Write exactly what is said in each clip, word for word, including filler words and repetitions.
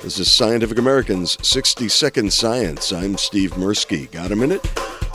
This is Scientific American's sixty second Science. I'm Steve Mirsky. Got a minute?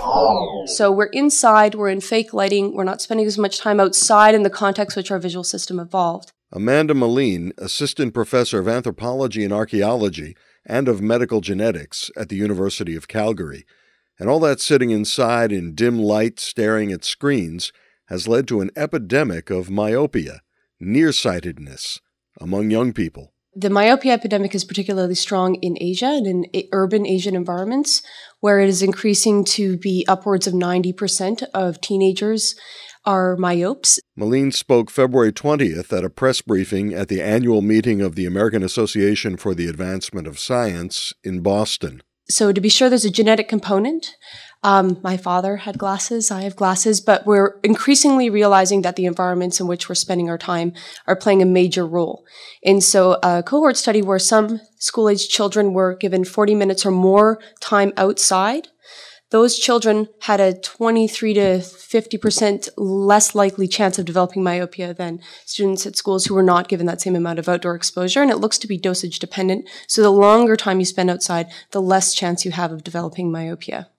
So we're inside, we're in fake lighting, we're not spending as much time outside in the context which our visual system evolved. Amanda Moline, Assistant Professor of Anthropology and Archaeology and of Medical Genetics at the University of Calgary. And all that sitting inside in dim light staring at screens has led to an epidemic of myopia, nearsightedness, among young people. The myopia epidemic is particularly strong in Asia and in urban Asian environments, where it is increasing to be upwards of ninety percent of teenagers are myopes. Moline spoke February twentieth at a press briefing at the annual meeting of the American Association for the Advancement of Science in Boston. So to be sure, there's a genetic component. Um, my father had glasses, I have glasses, but we're increasingly realizing that the environments in which we're spending our time are playing a major role. And so a cohort study where some school-aged children were given forty minutes or more time outside, those children had a twenty-three to fifty percent less likely chance of developing myopia than students at schools who were not given that same amount of outdoor exposure. And it looks to be dosage dependent. So the longer time you spend outside, the less chance you have of developing myopia.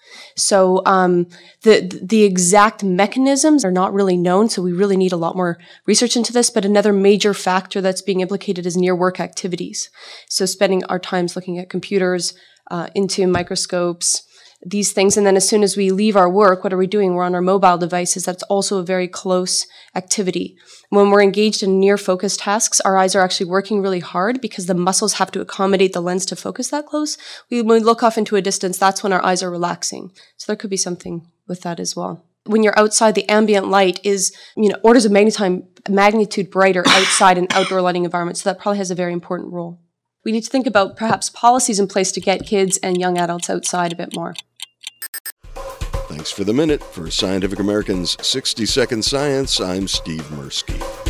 So um, the the exact mechanisms are not really known, so we really need a lot more research into this. But another major factor that's being implicated is near work activities. So spending our times looking at computers, uh, into microscopes, these things. And then as soon as we leave our work, what are we doing? We're on our mobile devices. That's also a very close activity. When we're engaged in near focus tasks, our eyes are actually working really hard because the muscles have to accommodate the lens to focus that close. We, when we look off into a distance, that's when our eyes are relaxing. So there could be something with that as well. When you're outside, the ambient light is, you know, orders of magnitude, magnitude brighter outside an outdoor lighting environment. So that probably has a very important role. We need to think about perhaps policies in place to get kids and young adults outside a bit more. Thanks for the minute. For Scientific American's sixty second Science, I'm Steve Mirsky.